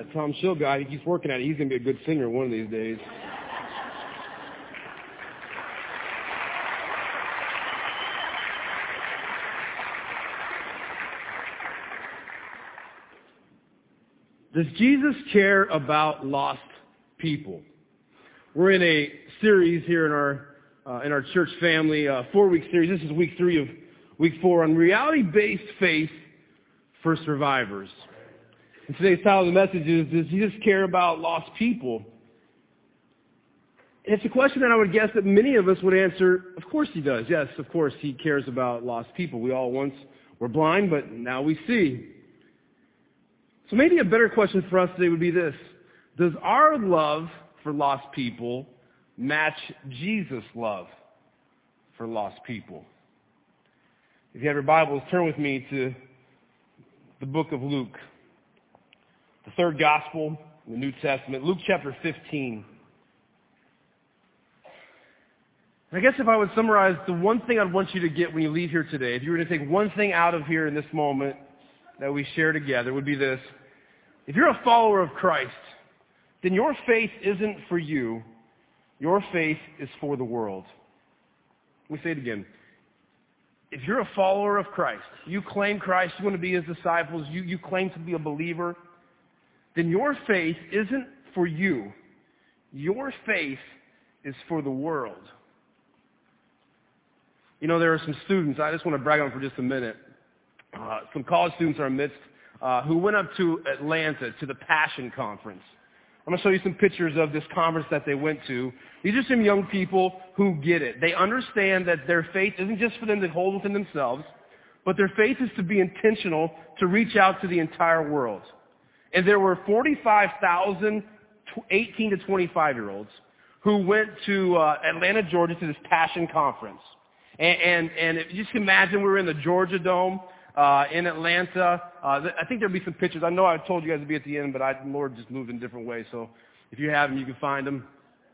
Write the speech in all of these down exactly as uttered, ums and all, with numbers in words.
that Tom Schill guy. He keeps working at it. He's going to be a good singer one of these days. Does Jesus care about lost people? We're in a series here in our uh, in our church family, a four-week series. This is week three of week four on reality-based faith for survivors. And today's title of the message is, does Jesus care about lost people? And it's a question that I would guess that many of us would answer, of course he does. Yes, of course he cares about lost people. We all once were blind, but now we see. So maybe a better question for us today would be this. Does our love for lost people match Jesus' love for lost people? If you have your Bibles, turn with me to the book of Luke, the third gospel in the New Testament, Luke chapter fifteen. I guess if I would summarize the one thing I'd want you to get when you leave here today, if you were to take one thing out of here in this moment that we share together, would be this. If you're a follower of Christ, then your faith isn't for you. Your faith is for the world. Let me say it again. If you're a follower of Christ, you claim Christ, you want to be his disciples, you, you claim to be a believer, then your faith isn't for you. Your faith is for the world. You know, there are some students, I just want to brag on them for just a minute. Uh, some college students in our midst uh, who went up to Atlanta to the Passion Conference. I'm going to show you some pictures of this conference that they went to. These are some young people who get it. They understand that their faith isn't just for them to hold within themselves, but their faith is to be intentional to reach out to the entire world. And there were forty-five thousand eighteen to twenty-five-year-olds who went to uh, Atlanta, Georgia to this Passion Conference. And, and, and if you just imagine we were in the Georgia Dome uh, in Atlanta. Uh, I think there'll be some pictures. I know I told you guys to be at the end, but I, Lord just moved in different ways. So if you have them, you can find them.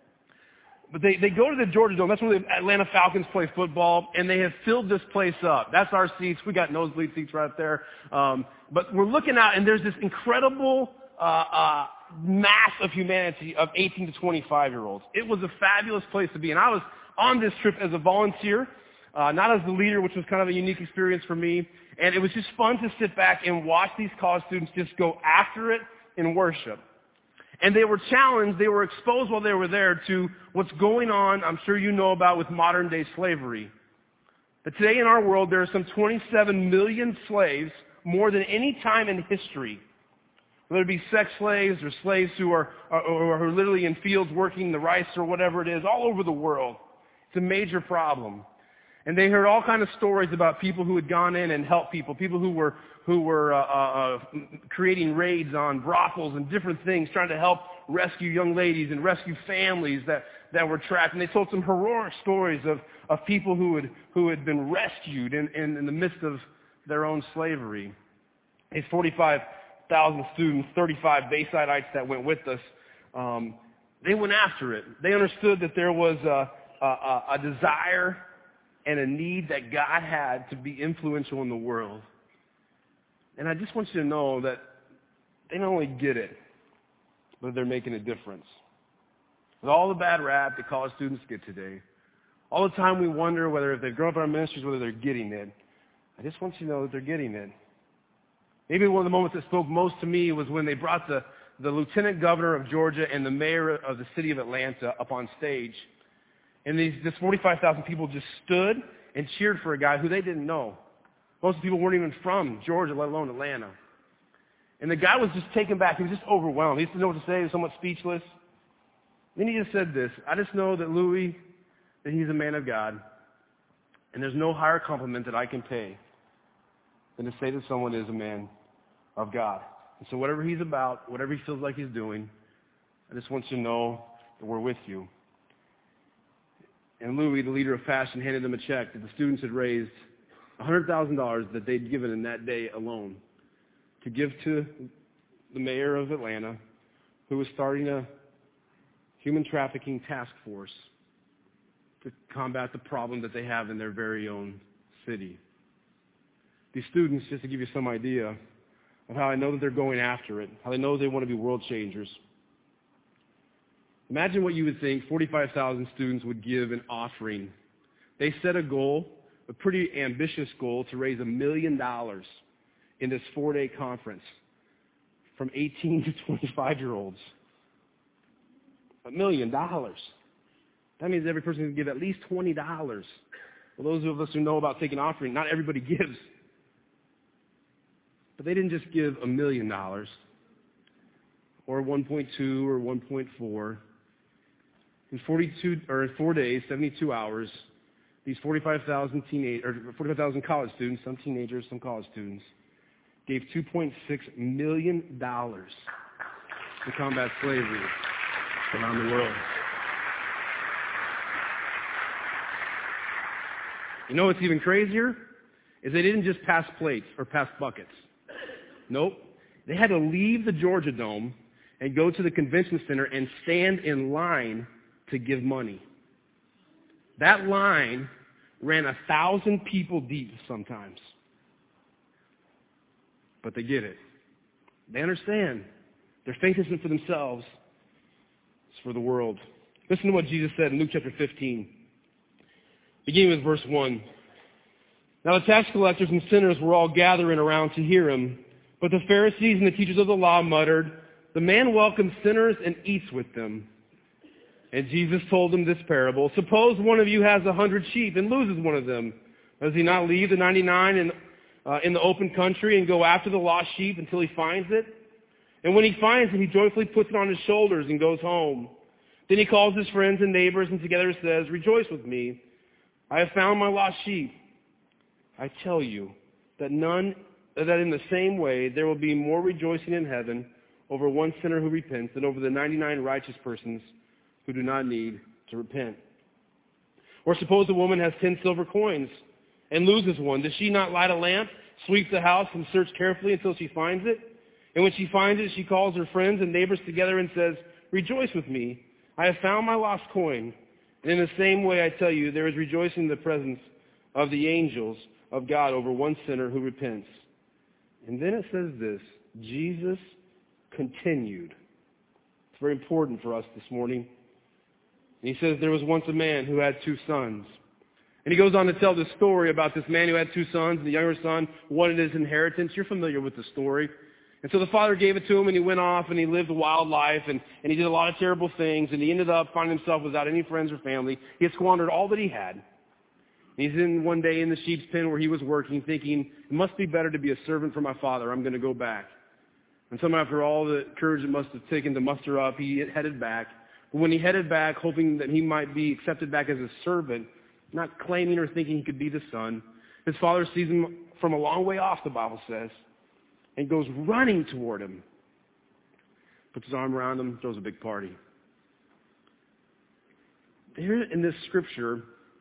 But they, they go to the Georgia Dome. That's where the Atlanta Falcons play football, and they have filled this place up. That's our seats. We got nosebleed seats right there. Um, but we're looking out, and there's this incredible uh, uh, mass of humanity of eighteen to twenty-five-year-olds. It was a fabulous place to be, and I was on this trip as a volunteer. Uh, not as the leader, which was kind of a unique experience for me. And it was just fun to sit back and watch these college students just go after it in worship. And they were challenged, they were exposed while they were there to what's going on, I'm sure you know about, with modern day slavery. But today in our world, there are some twenty-seven million slaves, more than any time in history. Whether it be sex slaves or slaves who are, are, or are literally in fields working the rice or whatever it is, all over the world. It's a major problem. And they heard all kinds of stories about people who had gone in and helped people, people who were who were uh, uh, creating raids on brothels and different things, trying to help rescue young ladies and rescue families that, that were trapped. And they told some heroic stories of, of people who had who had been rescued in, in, in the midst of their own slavery. These forty-five thousand students, thirty-five Bayside-ites that went with us, um, they went after it. They understood that there was a, a, a desire and a need that God had to be influential in the world. And I just want you to know that they not only get it, but they're making a difference. With all the bad rap that college students get today, all the time we wonder whether if they've grown up in our ministries, whether they're getting it, I just want you to know that they're getting it. Maybe one of the moments that spoke most to me was when they brought the, the lieutenant governor of Georgia and the mayor of the city of Atlanta up on stage. And these this forty-five thousand people just stood and cheered for a guy who they didn't know. Most people weren't even from Georgia, let alone Atlanta. And the guy was just taken back. He was just overwhelmed. He didn't know what to say. He was somewhat speechless. Then he just said this, I just know that Louis, that he's a man of God, and there's no higher compliment that I can pay than to say that someone is a man of God. And so whatever he's about, whatever he feels like he's doing, I just want you to know that we're with you. And Louis, the leader of Passion, handed them a check that the students had raised one hundred thousand dollars that they'd given in that day alone to give to the mayor of Atlanta, who was starting a human trafficking task force to combat the problem that they have in their very own city. These students, just to give you some idea, of how I know that they're going after it, how they know they want to be world changers. Imagine what you would think forty-five thousand students would give an offering. They set a goal, a pretty ambitious goal, to raise a million dollars in this four-day conference from eighteen to twenty-five-year-olds. A million dollars. That means every person can give at least twenty dollars. Well, those of us who know about taking offering, not everybody gives. But they didn't just give a million dollars or one point two or one point four. In forty-two or four days, seventy-two hours, these forty-five thousand teenage or forty-five thousand college students, some teenagers, some college students, gave two point six million dollars to combat slavery around the world. You know what's even crazier? Is they didn't just pass plates or pass buckets. Nope. They had to leave the Georgia Dome and go to the convention center and stand in line to give money. That line ran a thousand people deep sometimes. But they get it. They understand. Their faith isn't for themselves. It's for the world. Listen to what Jesus said in Luke chapter fifteen. Beginning with verse one. Now the tax collectors and sinners were all gathering around to hear him. But the Pharisees and the teachers of the law muttered, "The man welcomes sinners and eats with them." And Jesus told them this parable. Suppose one of you has a hundred sheep and loses one of them. Does he not leave the ninety-nine in, uh, in the open country and go after the lost sheep until he finds it? And when he finds it, he joyfully puts it on his shoulders and goes home. Then he calls his friends and neighbors and together says, "Rejoice with me. I have found my lost sheep." I tell you that none, that in the same way there will be more rejoicing in heaven over one sinner who repents than over the ninety-nine righteous persons who do not need to repent. Or suppose a woman has ten silver coins and loses one. Does she not light a lamp, sweep the house, and search carefully until she finds it? And when she finds it, she calls her friends and neighbors together and says, "Rejoice with me. I have found my lost coin." And in the same way, I tell you, there is rejoicing in the presence of the angels of God over one sinner who repents. And then it says this, Jesus continued. It's very important for us this morning. And he says there was once a man who had two sons. And he goes on to tell this story about this man who had two sons, and the younger son wanted his inheritance. You're familiar with the story. And so the father gave it to him, and he went off, and he lived a wild life, and, and he did a lot of terrible things, and he ended up finding himself without any friends or family. He had squandered all that he had. He's in one day in the sheep's pen where he was working, thinking, it must be better to be a servant for my father. I'm going to go back. And somehow, after all the courage it must have taken to muster up, he headed back. But when he headed back, hoping that he might be accepted back as a servant, not claiming or thinking he could be the son, his father sees him from a long way off, the Bible says, and goes running toward him. Puts his arm around him, throws a big party. Here in this scripture,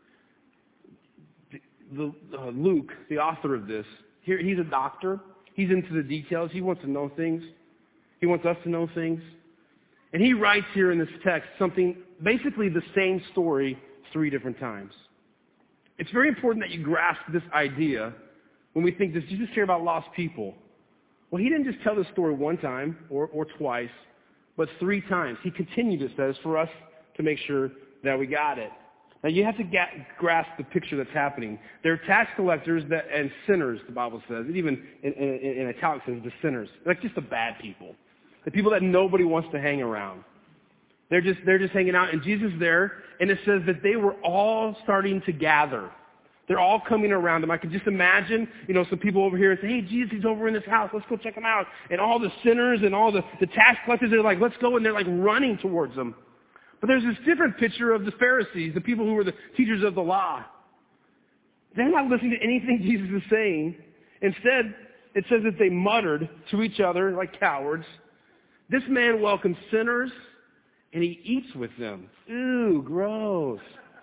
the, uh, Luke, the author of this, here he's a doctor. He's into the details. He wants to know things. He wants us to know things. And he writes here in this text something, basically the same story three different times. It's very important that you grasp this idea when we think, does Jesus care about lost people? Well, he didn't just tell this story one time or, or twice, but three times. He continued, it says, for us to make sure that we got it. Now, you have to get, grasp the picture that's happening. There are tax collectors that, and sinners, the Bible says. It even in, in, in italics says the sinners. Like just the bad people. The people that nobody wants to hang around. They're just, they're just hanging out, and Jesus is there, and it says that they were all starting to gather. They're all coming around him. I could just imagine, you know, some people over here and say, hey, Jesus, he's over in this house. Let's go check him out. And all the sinners and all the, the tax collectors, they're like, let's go, and they're like running towards him. But there's this different picture of the Pharisees, the people who were the teachers of the law. They're not listening to anything Jesus is saying. Instead, it says that they muttered to each other like cowards. This man welcomes sinners, and he eats with them. Ooh, gross.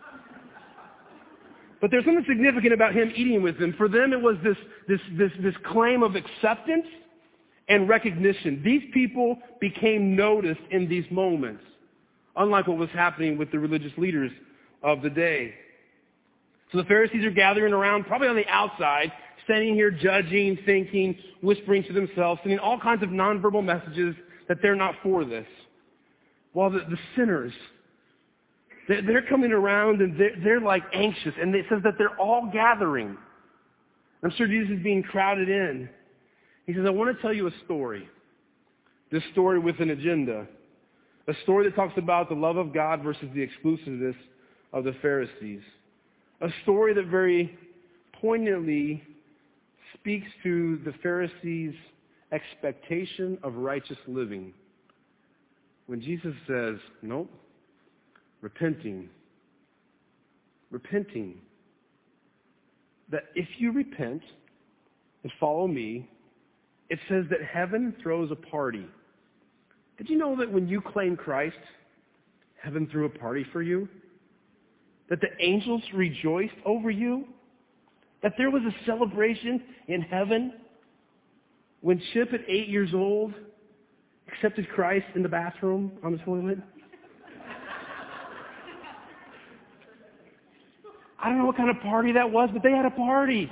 But there's something significant about him eating with them. For them, it was this, this, this, this claim of acceptance and recognition. These people became noticed in these moments, unlike what was happening with the religious leaders of the day. So the Pharisees are gathering around, probably on the outside, standing here judging, thinking, whispering to themselves, sending all kinds of nonverbal messages that they're not for this. While the, the sinners, they're, they're coming around and they're, they're like anxious, and it says that they're all gathering. I'm sure Jesus is being crowded in. He says, I want to tell you a story. This story with an agenda. A story that talks about the love of God versus the exclusiveness of the Pharisees. A story that very poignantly speaks to the Pharisees' expectation of righteous living. When Jesus says, nope, repenting, repenting, that if you repent and follow me, it says that heaven throws a party. Did you know that when you claim Christ, heaven threw a party for you? That the angels rejoiced over you? That there was a celebration in heaven when Chip, at eight years old, accepted Christ in the bathroom on the toilet? I don't know what kind of party that was, but they had a party.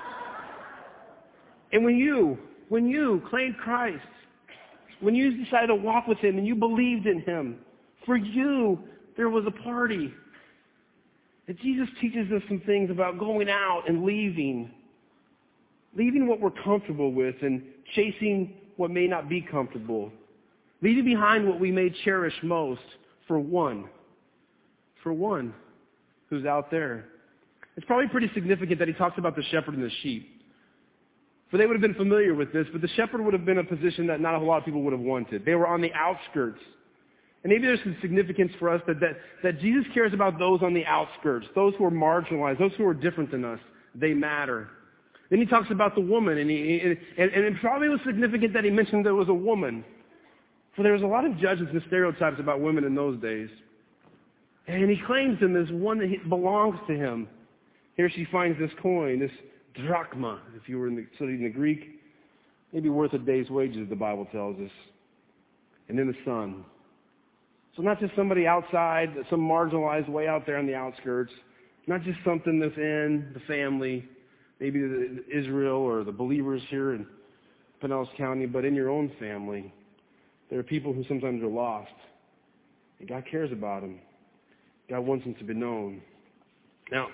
And when you, when you claimed Christ, when you decided to walk with Him and you believed in Him, for you, there was a party. And Jesus teaches us some things about going out and leaving. Leaving what we're comfortable with and chasing what may not be comfortable. Leaving behind what we may cherish most for one. For one who's out there. It's probably pretty significant that He talks about the shepherd and the sheep. For they would have been familiar with this, but the shepherd would have been a position that not a whole lot of people would have wanted. They were on the outskirts. And maybe there's some significance for us that, that, that Jesus cares about those on the outskirts, those who are marginalized, those who are different than us. They matter. Then He talks about the woman, and, he, and, and it probably was significant that He mentioned there was a woman. For there was a lot of judgments and stereotypes about women in those days. And He claims them as one that belongs to Him. Here she finds this coin, this drachma, if you were in the, studying the Greek, maybe worth a day's wages, the Bible tells us. And then the son. So not just somebody outside, some marginalized way out there on the outskirts, not just something that's in the family, maybe the, Israel or the believers here in Pinellas County, but in your own family. There are people who sometimes are lost. And God cares about them. God wants them to be known. Now,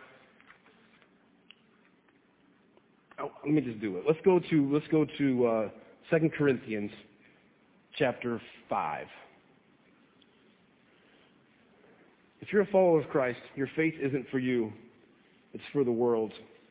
oh, let me just do it. Let's go to let's go to uh, Second Corinthians chapter five. If you're a follower of Christ, your faith isn't for you. It's for the world.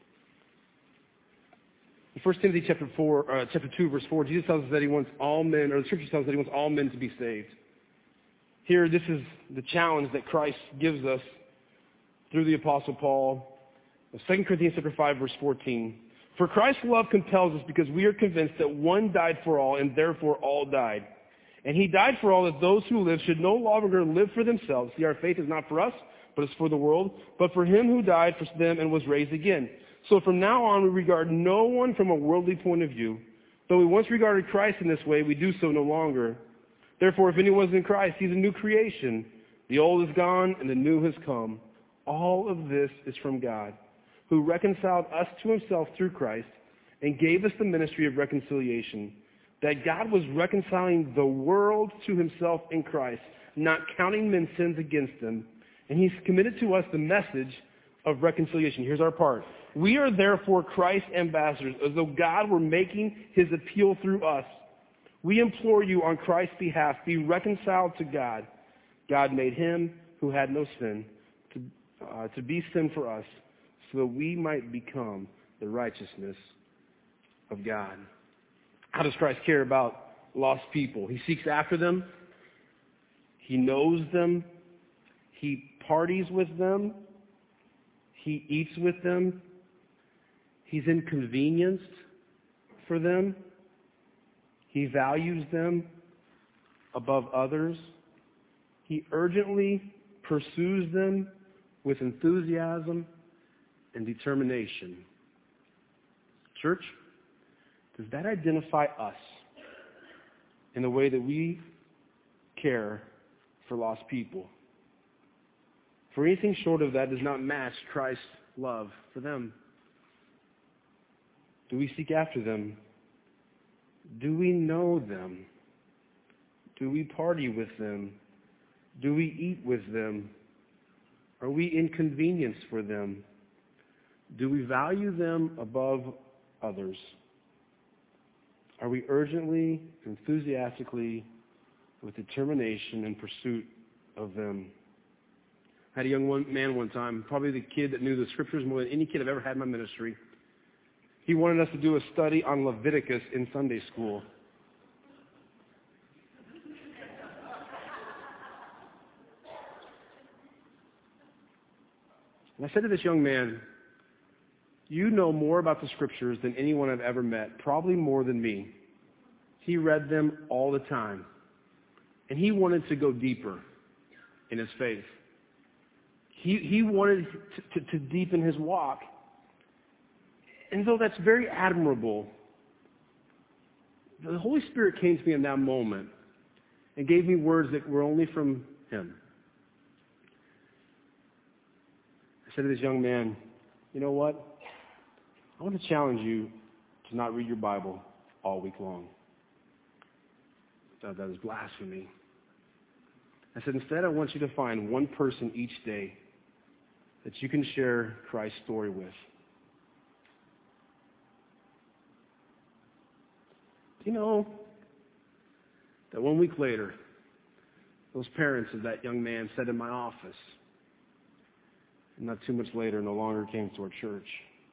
In First Timothy chapter four, uh, chapter two, verse four, Jesus tells us that He wants all men, or the Scripture tells us that He wants all men to be saved. Here, this is the challenge that Christ gives us through the Apostle Paul. Second Corinthians chapter five, verse fourteen. For Christ's love compels us because we are convinced that one died for all, and therefore all died. And He died for all, that those who live should no longer live for themselves. See, our faith is not for us, but it's for the world, but for Him who died for them and was raised again. So from now on, we regard no one from a worldly point of view. Though we once regarded Christ in this way, we do so no longer. Therefore, if anyone is in Christ, he's a new creation. The old is gone, and the new has come. All of this is from God, who reconciled us to Himself through Christ and gave us the ministry of reconciliation. That God was reconciling the world to Himself in Christ, not counting men's sins against them. And He's committed to us the message of reconciliation. Here's our part. We are therefore Christ's ambassadors, as though God were making His appeal through us. We implore you on Christ's behalf, be reconciled to God. God made Him who had no sin to, uh, to be sin for us, so that we might become the righteousness of God. How does Christ care about lost people? He seeks after them. He knows them. He parties with them. He eats with them. He's inconvenienced for them. He values them above others. He urgently pursues them with enthusiasm and determination. Church, does that identify us in the way that we care for lost people? For anything short of that does not match Christ's love for them. Do we seek after them? Do we know them? Do we party with them? Do we eat with them? Are we inconvenience for them? Do we value them above others? Are we urgently, enthusiastically, with determination in pursuit of them? I had a young one, man one time, probably the kid that knew the scriptures more than any kid I've ever had in my ministry. He wanted us to do a study on Leviticus in Sunday school. And I said to this young man, you know more about the scriptures than anyone I've ever met, probably more than me. He read them all the time. And he wanted to go deeper in his faith. He, he wanted to, to, to deepen his walk. And though that's very admirable, the Holy Spirit came to me in that moment and gave me words that were only from him. I said to this young man, you know what? I want to challenge you to not read your Bible all week long. I thought that was blasphemy. I said, instead, I want you to find one person each day that you can share Christ's story with. Do you know that one week later, those parents of that young man sat in my office, and not too much later, no longer came to our church.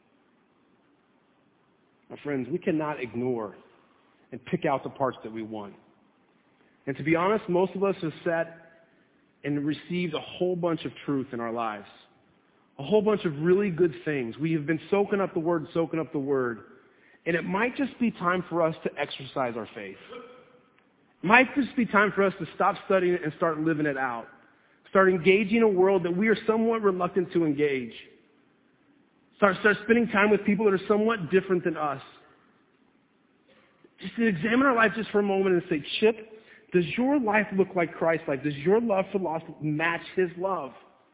My friends, we cannot ignore and pick out the parts that we want. And to be honest, most of us have sat and received a whole bunch of truth in our lives. A whole bunch of really good things. We have been soaking up the Word, soaking up the Word. And it might just be time for us to exercise our faith. It might just be time for us to stop studying it and start living it out. Start engaging a world that we are somewhat reluctant to engage. Start, start spending time with people that are somewhat different than us. Just to examine our life just for a moment and say, Chip, does your life look like Christ's life? Does your love for lost match his love?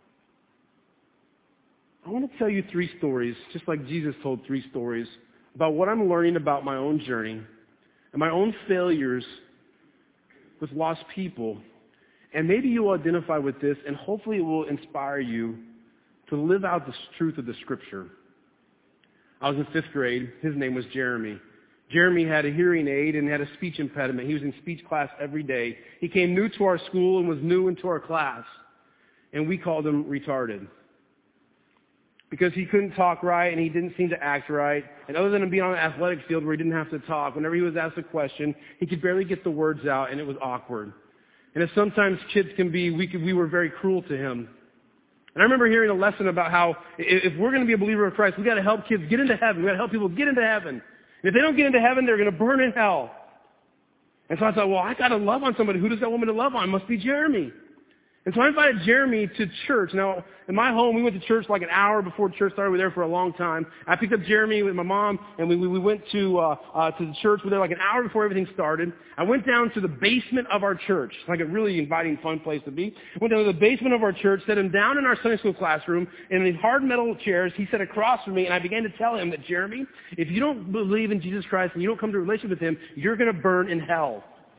I want to tell you three stories, just like Jesus told three stories, about what I'm learning about my own journey and my own failures with lost people. And maybe you'll identify with this, and hopefully it will inspire you to live out the truth of the Scripture. I was in fifth grade. His name was Jeremy. Jeremy had a hearing aid and had a speech impediment. He was in speech class every day. He came new to our school and was new into our class. And we called him retarded. Because he couldn't talk right and he didn't seem to act right. And other than him being on the athletic field where he didn't have to talk, whenever he was asked a question, he could barely get the words out and it was awkward. And as sometimes kids can be, we, could, we were very cruel to him. And I remember hearing a lesson about how if we're going to be a believer of Christ, we've got to help kids get into heaven. We've got to help people get into heaven. And if they don't get into heaven, they're going to burn in hell. And so I thought, well, I got to love on somebody. Who does that want me to love on? It must be Jeremy. And so I invited Jeremy to church. Now, in my home, we went to church like an hour before church started. We were there for a long time. I picked up Jeremy with my mom, and we, we went to uh, uh, to the church. We were there like an hour before everything started. I went down to the basement of our church. It's like a really inviting, fun place to be. I went down to the basement of our church, set him down in our Sunday school classroom, in these hard metal chairs. He sat across from me, and I began to tell him that, Jeremy, if you don't believe in Jesus Christ and you don't come to a relationship with him, you're going to burn in hell.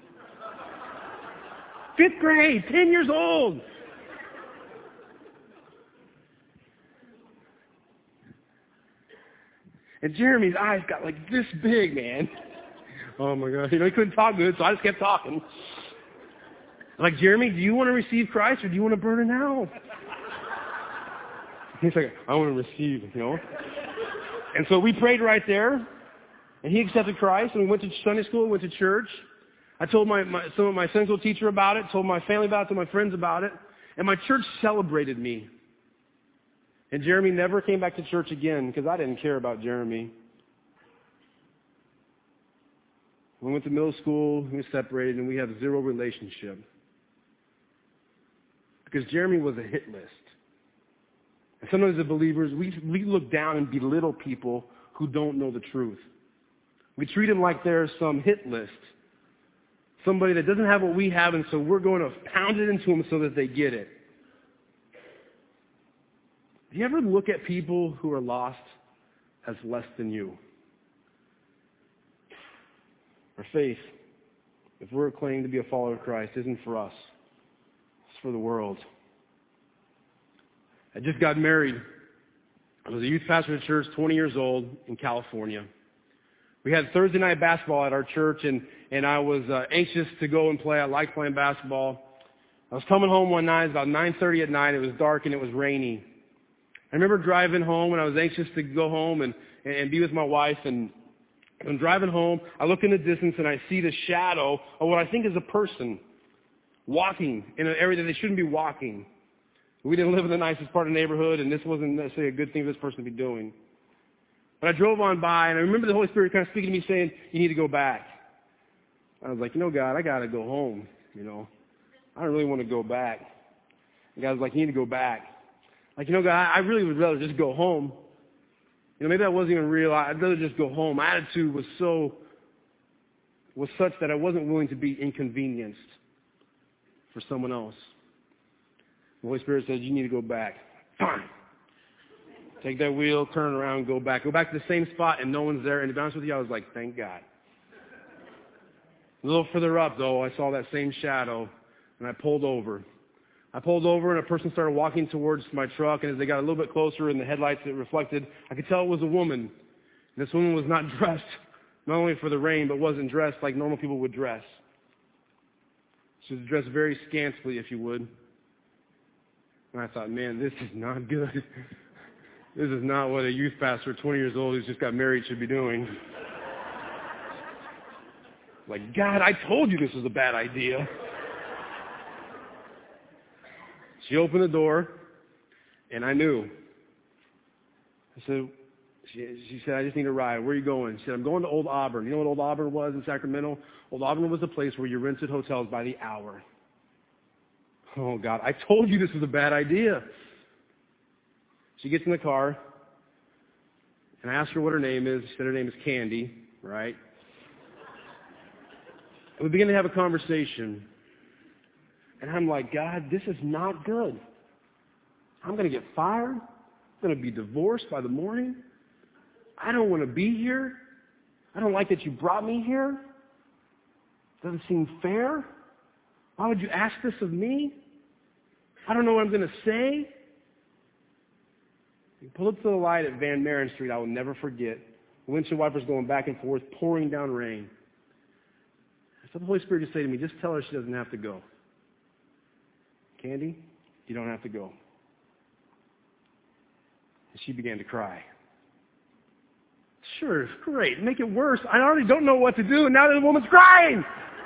Fifth grade, ten years old. And Jeremy's eyes got like this big, man. Oh my God. You know, he couldn't talk good, so I just kept talking. I'm like, Jeremy, do you want to receive Christ or do you want to burn in hell? He's like, I want to receive, you know. And so we prayed right there, and he accepted Christ, and we went to Sunday school, went to church. I told my, my some of my Sunday school teacher about it, told my family about it, told my friends about it, and my church celebrated me. And Jeremy never came back to church again because I didn't care about Jeremy. We went to middle school, we were separated, and we have zero relationship. Because Jeremy was a hit list. And sometimes as believers, we, we look down and belittle people who don't know the truth. We treat them like they're some hit list. Somebody that doesn't have what we have, and so we're going to pound it into them so that they get it. Do you ever look at people who are lost as less than you? Our faith, if we're claiming to be a follower of Christ, isn't for us. It's for the world. I just got married. I was a youth pastor at church, twenty years old, in California. We had Thursday night basketball at our church, and, and I was uh, anxious to go and play. I liked playing basketball. I was coming home one night, about nine thirty at night. It was dark and it was rainy. I remember driving home, and I was anxious to go home and, and be with my wife. And I'm driving home. I look in the distance, and I see the shadow of what I think is a person walking in an area that they shouldn't be walking. We didn't live in the nicest part of the neighborhood, and this wasn't necessarily a good thing for this person to be doing. But I drove on by, and I remember the Holy Spirit kind of speaking to me saying, you need to go back. I was like, you know, God, I got to go home, you know. I don't really want to go back. And God was like, you need to go back. Like, you know, God, I really would rather just go home. You know, maybe that wasn't even real. I'd rather just go home. My attitude was so, was such that I wasn't willing to be inconvenienced for someone else. The Holy Spirit says, you need to go back. Fine. Take that wheel, turn around, go back. Go back to the same spot, and no one's there. And to be honest with you, I was like, thank God. A little further up, though, I saw that same shadow, and I pulled over. I pulled over, and a person started walking towards my truck, and as they got a little bit closer in the headlights that reflected, I could tell it was a woman. And this woman was not dressed, not only for the rain, but wasn't dressed like normal people would dress. She was dressed very scantily, if you would. And I thought, man, this is not good. This is not what a youth pastor, twenty years old, who's just got married should be doing. Like, God, I told you this was a bad idea. She opened the door, and I knew. I said, she, she said, I just need a ride. Where are you going? She said, I'm going to Old Auburn. You know what Old Auburn was in Sacramento? Old Auburn was a place where you rented hotels by the hour. Oh, God, I told you this was a bad idea. She gets in the car, and I asked her what her name is. She said her name is Candy, right? And we begin to have a conversation. And I'm like, God, this is not good. I'm going to get fired. I'm going to be divorced by the morning. I don't want to be here. I don't like that you brought me here. Doesn't seem fair. Why would you ask this of me? I don't know what I'm going to say. We pulled up to the light at Van Maren Street. I will never forget. The windshield wipers going back and forth, pouring down rain. I felt the Holy Spirit just say to me, just tell her she doesn't have to go. Candy, you don't have to go. And she began to cry. Sure, great. Make it worse. I already don't know what to do, and now the woman's crying.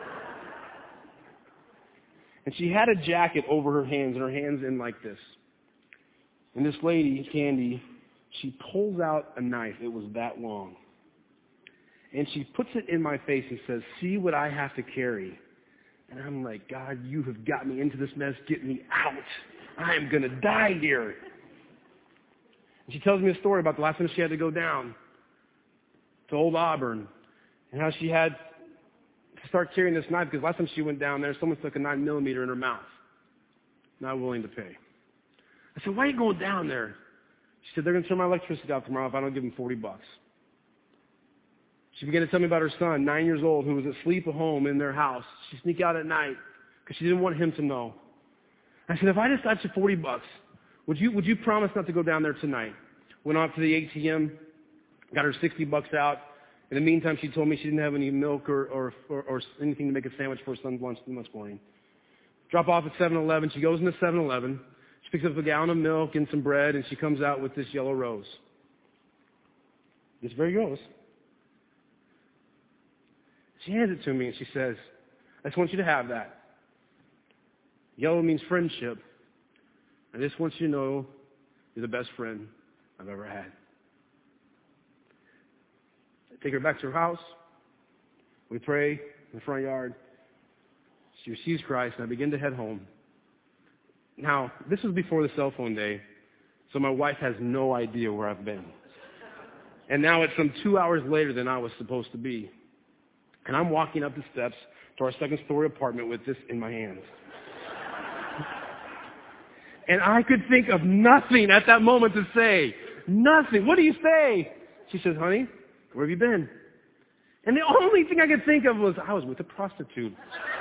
And she had a jacket over her hands, and her hands in like this. And this lady, Candy, she pulls out a knife. It was that long. And she puts it in my face and says, see what I have to carry. And I'm like, God, you have got me into this mess. Get me out. I am going to die here. And she tells me a story about the last time she had to go down to Old Auburn and how she had to start carrying this knife because last time she went down there, someone stuck a nine millimeter in her mouth. Not willing to pay. I said, why are you going down there? She said, they're going to turn my electricity off tomorrow if I don't give them forty bucks. She began to tell me about her son, nine years old, who was asleep at home in their house. She sneaked out at night because she didn't want him to know. I said, if I just got you forty bucks, would you would you promise not to go down there tonight? Went off to the A T M, got her sixty bucks out. In the meantime, she told me she didn't have any milk or, or, or, or anything to make a sandwich for her son's lunch the next morning. Drop off at seven eleven. She goes into seven eleven. She picks up a gallon of milk and some bread, and she comes out with this yellow rose. This very rose. She hands it to me, and she says, I just want you to have that. Yellow means friendship. I just want you to know you're the best friend I've ever had. I take her back to her house. We pray in the front yard. She receives Christ, and I begin to head home. Now, this was before the cell phone day, so my wife has no idea where I've been. And now it's some two hours later than I was supposed to be. And I'm walking up the steps to our second-story apartment with this in my hands. And I could think of nothing at that moment to say. Nothing. What do you say? She says, honey, where have you been? And the only thing I could think of was, I was with a prostitute.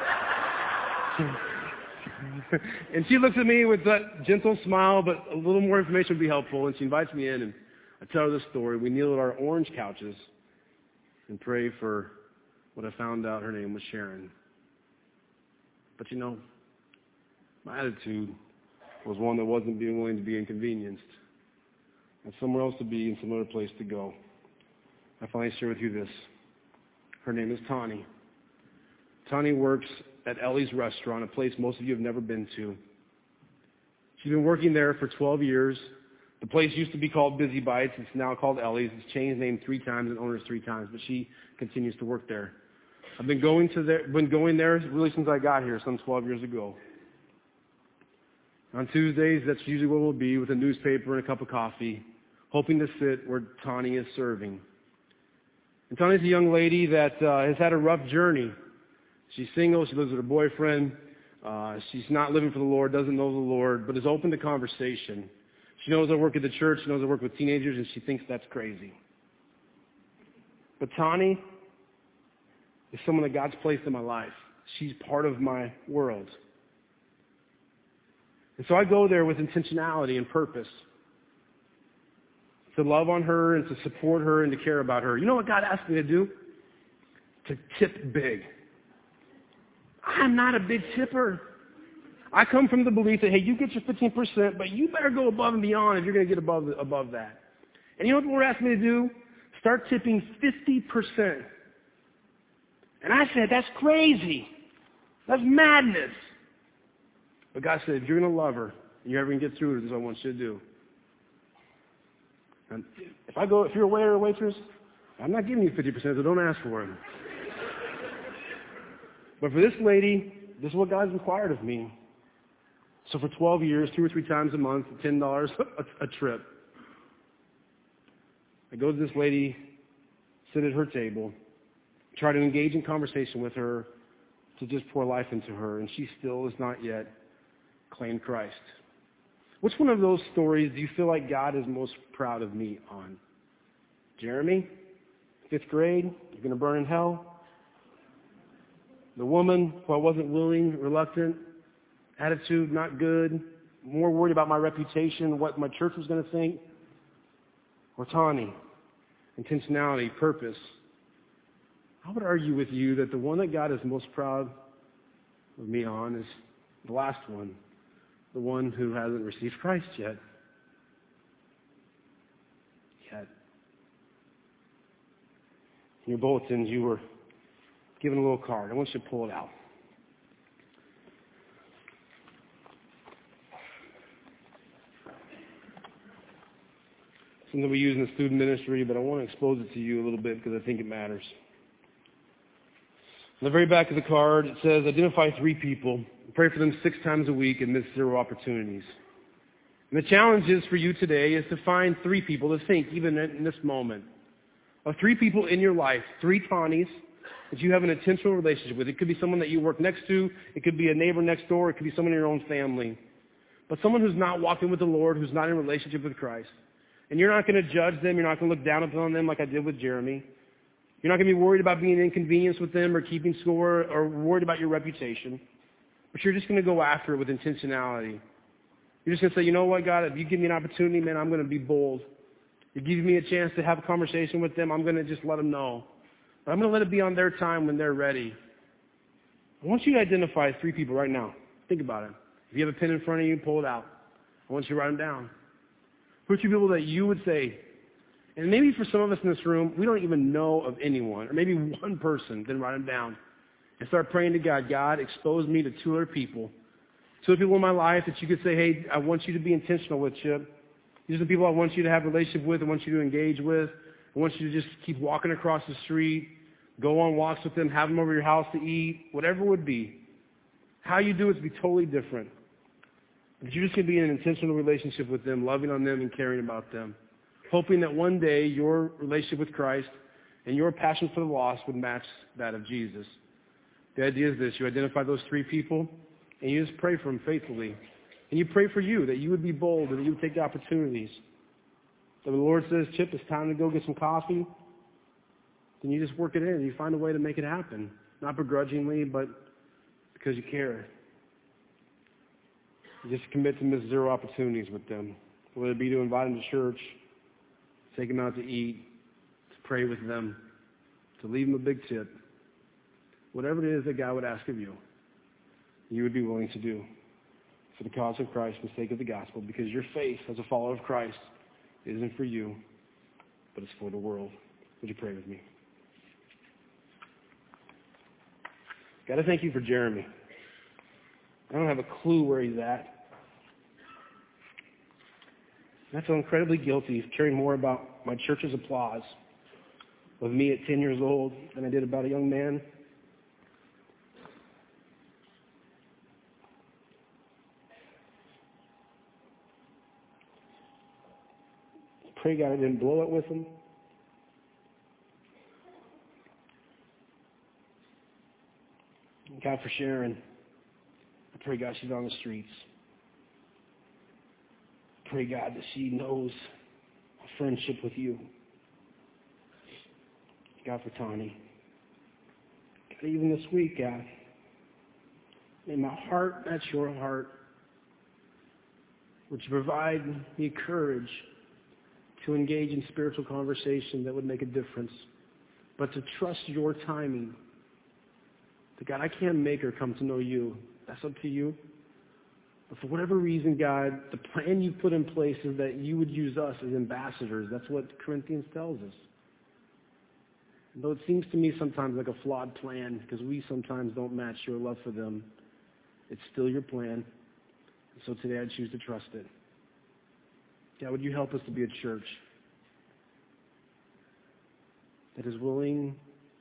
And she looks at me with that gentle smile, but a little more information would be helpful. And she invites me in, and I tell her the story. We kneel at our orange couches and pray for what I found out her name was Sharon. But you know, my attitude was one that wasn't being willing to be inconvenienced. And somewhere else to be and some other place to go. I finally share with you this. Her name is Tani. Tani works at Ellie's Restaurant, a place most of you have never been to. She's been working there for twelve years. The place used to be called Busy Bites. It's now called Ellie's. It's changed name three times and owners three times, but she continues to work there. I've been going to there, been going there really since I got here, some twelve years ago. On Tuesdays, that's usually where we'll be, with a newspaper and a cup of coffee, hoping to sit where Tani is serving. And Tani's a young lady that uh, has had a rough journey. She's single. She lives with her boyfriend. Uh, she's not living for the Lord, doesn't know the Lord, but is open to conversation. She knows I work at the church. She knows I work with teenagers, and she thinks that's crazy. But Tani is someone that God's placed in my life. She's part of my world. And so I go there with intentionality and purpose to love on her and to support her and to care about her. You know what God asked me to do? To tip big. I'm not a big tipper. I come from the belief that, hey, you get your fifteen percent, but you better go above and beyond if you're going to get above above that. And you know what the Lord asked me to do? Start tipping fifty percent. And I said, that's crazy. That's madness. But God said, if you're going to love her and you're ever going to get through it, this is what I want you to do. And if I go, if you're a waiter or a waitress, I'm not giving you fifty percent, so don't ask for it. But for this lady, this is what God's required of me. So for twelve years, two or three times a month, ten dollars a, a trip, I go to this lady, sit at her table, try to engage in conversation with her, to just pour life into her, and she still has not yet claimed Christ. Which one of those stories do you feel like God is most proud of me on? Jeremy, fifth grade, you're going to burn in hell? The woman who I wasn't willing, reluctant, attitude not good, more worried about my reputation, what my church was going to think? Or Tani, intentionality, purpose? I would argue with you that the one that God is most proud of me on is the last one, the one who hasn't received Christ yet. Yet. In your bulletins, you were given a little card. I want you to pull it out. Something we use in the student ministry, but I want to expose it to you a little bit because I think it matters. On the very back of the card, it says, identify three people, pray for them six times a week, and miss zero opportunities. And the challenge is for you today is to find three people to think, even in this moment, of three people in your life, three Tanis that you have an intentional relationship with. It could be someone that you work next to. It could be a neighbor next door. It could be someone in your own family. But someone who's not walking with the Lord, who's not in a relationship with Christ. And you're not going to judge them. You're not going to look down upon them like I did with Jeremy. You're not going to be worried about being inconvenienced with them or keeping score or worried about your reputation. But you're just going to go after it with intentionality. You're just going to say, you know what, God, if you give me an opportunity, man, I'm going to be bold. You give me a chance to have a conversation with them, I'm going to just let them know. But I'm going to let it be on their time when they're ready. I want you to identify three people right now. Think about it. If you have a pen in front of you, pull it out. I want you to write them down. Who are two people that you would say, and maybe for some of us in this room, we don't even know of anyone, or maybe one person, then write them down. And start praying to God, God, expose me to two other people. Two other people in my life that you could say, hey, I want you to be intentional with, Chip. These are the people I want you to have a relationship with, I want you to engage with. I want you to just keep walking across the street, go on walks with them, have them over your house to eat, whatever it would be. How you do it to be totally different. But you're just going to be in an intentional relationship with them, loving on them and caring about them. Hoping that one day your relationship with Christ and your passion for the lost would match that of Jesus. The idea is this. You identify those three people and you just pray for them faithfully. And you pray for you, that you would be bold and that you would take the opportunities. So the Lord says, Chip, it's time to go get some coffee. then you just work it in. You find a way to make it happen. Not begrudgingly, but because you care. You just commit to miss zero opportunities with them. Whether it be to invite them to church, take them out to eat, to pray with them, to leave them a big tip. Whatever it is that God would ask of you, you would be willing to do for the cause of Christ, for the sake of the gospel, because your faith as a follower of Christ isn't for you, but it's for the world. Would you pray with me? God, I thank you for Jeremy. I don't have a clue where he's at. I feel incredibly guilty of caring more about my church's applause of me at ten years old than I did about a young man. I pray, God, I didn't blow it with him. God, for Sharon, I pray, God, she's on the streets. I pray, God, that she knows a friendship with you. God, for Tani. God, even this week, God, may my heart match your heart. Would you provide me courage to engage in spiritual conversation that would make a difference, but to trust your timing. That, God, I can't make her come to know you. That's up to you. But for whatever reason, God, the plan you put in place is that you would use us as ambassadors. That's what Corinthians tells us. And though it seems to me sometimes like a flawed plan, because we sometimes don't match your love for them, it's still your plan. And so today I choose to trust it. God, would you help us to be a church that is willing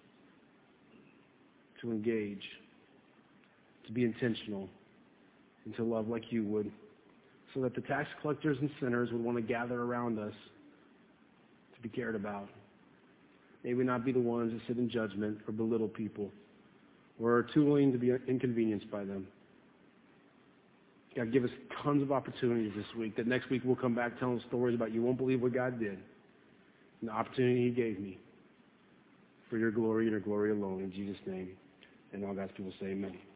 to engage, to be intentional, and to love like you would, so that the tax collectors and sinners would want to gather around us to be cared about. May we not be the ones that sit in judgment or belittle people or are too willing to be inconvenienced by them. God, give us tons of opportunities this week, that next week we'll come back telling stories about you won't believe what God did and the opportunity he gave me for your glory and your glory alone. In Jesus' name. And all God's people say amen.